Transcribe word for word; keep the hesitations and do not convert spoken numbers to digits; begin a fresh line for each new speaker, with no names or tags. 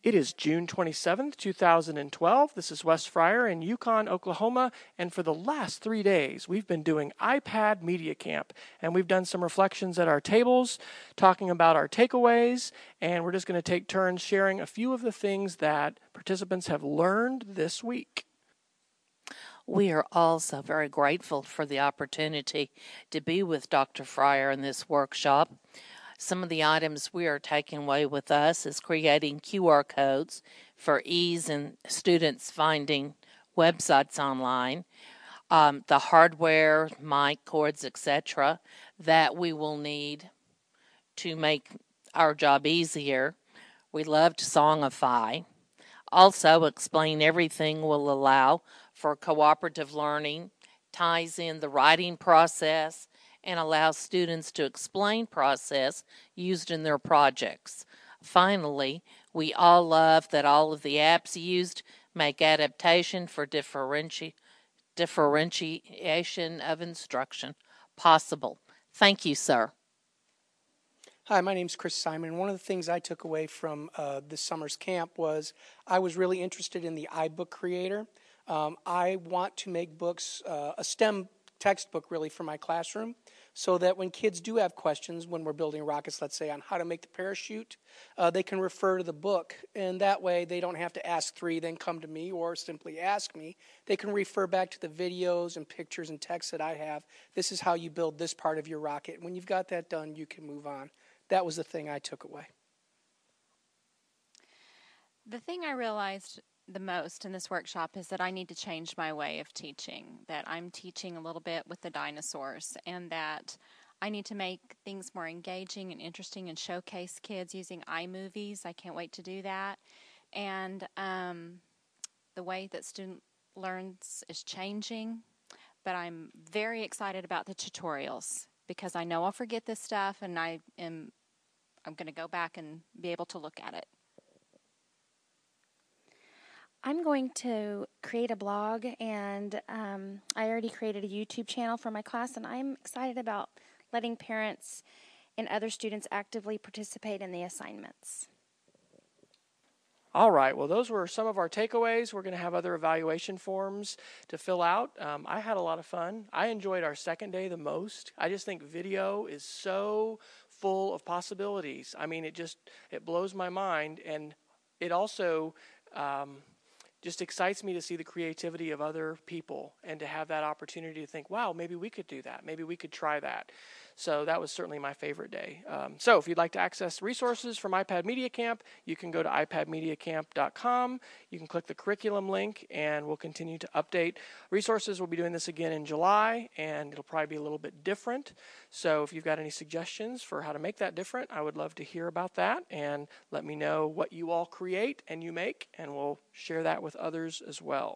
It is June twenty-seventh, two thousand twelve. This is Wes Fryer in Yukon, Oklahoma, and for the last three days, we've been doing iPad Media Camp, and we've done some reflections at our tables, talking about our takeaways, and we're just going to take turns sharing a few of the things that participants have learned this week.
We are also very grateful for the opportunity to be with Doctor Fryer in this workshop. Some of the items we are taking away with us is creating Q R codes for ease in students finding websites online, um, the hardware, mic cords, et cetera, that we will need to make our job easier. We loved Songify. Also, Explain Everything will allow for cooperative learning, ties in the writing process, and allows students to explain process used in their projects. Finally, we all love that all of the apps used make adaptation for differenti- differentiation of instruction possible. Thank you, sir.
Hi, my name's Chris Simon. One of the things I took away from uh, this summer's camp was I was really interested in the iBook Creator. Um, I want to make books, uh, a STEM textbook really for my classroom, so that when kids do have questions when we're building rockets, let's say on how to make the parachute, uh, they can refer to the book, and that way they don't have to ask three, then come to me, or simply ask me. They can refer back to the videos and pictures and text that I have. This is how you build this part of your rocket. When you've got that done, you can move on. That was the thing I took away.
The thing I realized the most in this workshop is that I need to change my way of teaching, that I'm teaching a little bit with the dinosaurs, and that I need to make things more engaging and interesting and showcase kids using iMovies. I can't wait to do that. And um, the way that student learns is changing, but I'm very excited about the tutorials because I know I'll forget this stuff, and I am I'm going to go back and be able to look at it.
I'm going to create a blog, and um, I already created a YouTube channel for my class, and I'm excited about letting parents and other students actively participate in the assignments.
All right, well, those were some of our takeaways. We're going to have other evaluation forms to fill out. Um, I had a lot of fun. I enjoyed our second day the most. I just think video is so full of possibilities. I mean, it just, it blows my mind, and it also um, just excites me to see the creativity of other people and to have that opportunity to think, wow, maybe we could do that. Maybe we could try that. So that was certainly my favorite day. Um, so if you'd like to access resources from iPad Media Camp, you can go to i pad media camp dot com. You can click the curriculum link, and we'll continue to update resources. We'll be doing this again in July, and it'll probably be a little bit different. So if you've got any suggestions for how to make that different, I would love to hear about that, and let me know what you all create and you make, and we'll share that with others as well.